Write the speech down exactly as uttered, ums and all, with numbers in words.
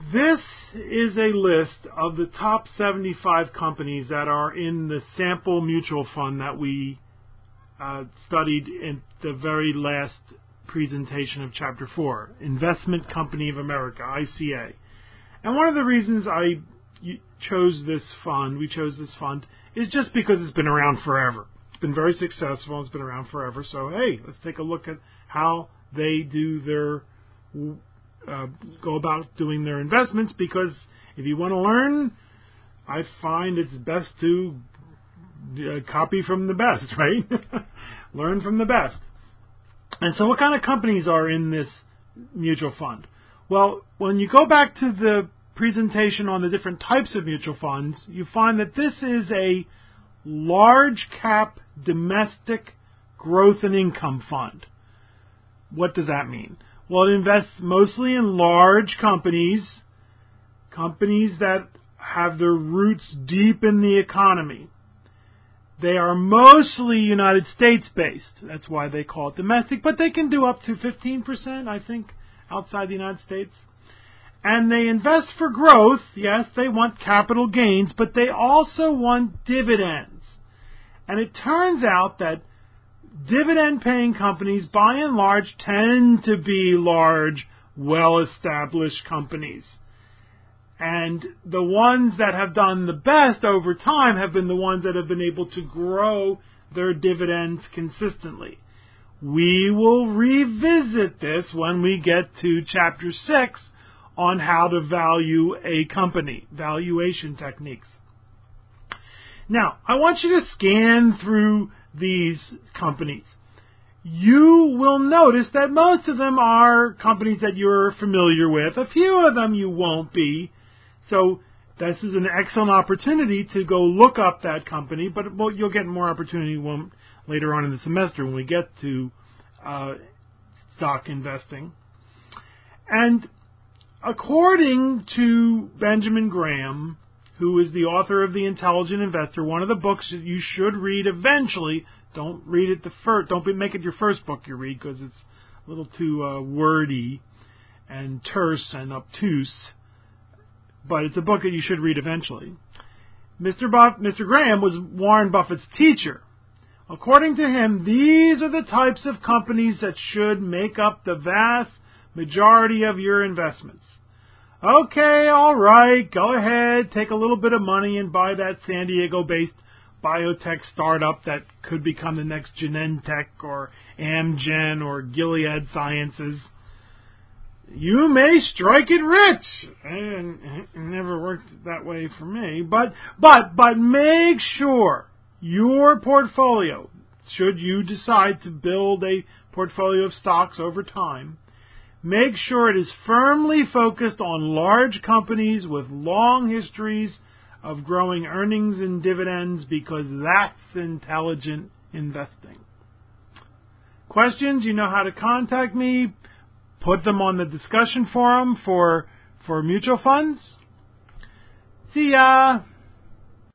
This is a list of the top seventy-five companies that are in the sample mutual fund that we uh, studied in the very last presentation of Chapter four, Investment Company of America, I C A. And one of the reasons I chose this fund, we chose this fund, is just because it's been around forever. It's been very successful. It's been around forever. So, hey, let's take a look at how they do their, uh, go about doing their investments, because if you want to learn, I find it's best to uh, copy from the best, right? Learn from the best. And so what kind of companies are in this mutual fund? Well, when you go back to the presentation on the different types of mutual funds, you find that this is a large cap domestic growth and income fund. What does that mean? Well, it invests mostly in large companies, companies that have their roots deep in the economy. They are mostly United States based. That's why they call it domestic, but they can do up to fifteen percent, I think, outside the United States. And they invest for growth. Yes, they want capital gains, but they also want dividends. And it turns out that dividend-paying companies, by and large, tend to be large, well-established companies. And the ones that have done the best over time have been the ones that have been able to grow their dividends consistently. We will revisit this when we get to Chapter six on how to value a company, valuation techniques. Now, I want you to scan through these companies. You will notice that most of them are companies that you're familiar with. A few of them you won't be. So this is an excellent opportunity to go look up that company, but well, you'll get more opportunity when, later on in the semester when we get to uh, stock investing. And according to Benjamin Graham, who is the author of The Intelligent Investor, one of the books that you should read eventually, don't read it the first, don't be, make it your first book you read, because it's a little too uh, wordy and terse and obtuse. But it's a book that you should read eventually. Mister Buff, Mister Graham was Warren Buffett's teacher. According to him, these are the types of companies that should make up the vast majority of your investments. Okay, all right, go ahead, take a little bit of money and buy that San Diego-based biotech startup that could become the next Genentech or Amgen or Gilead Sciences. You may strike it rich, and it never worked that way for me. But but but make sure your portfolio, should you decide to build a portfolio of stocks over time, make sure it is firmly focused on large companies with long histories of growing earnings and dividends, because that's intelligent investing. Questions? You know how to contact me. Put them on the discussion forum for for mutual funds. See ya!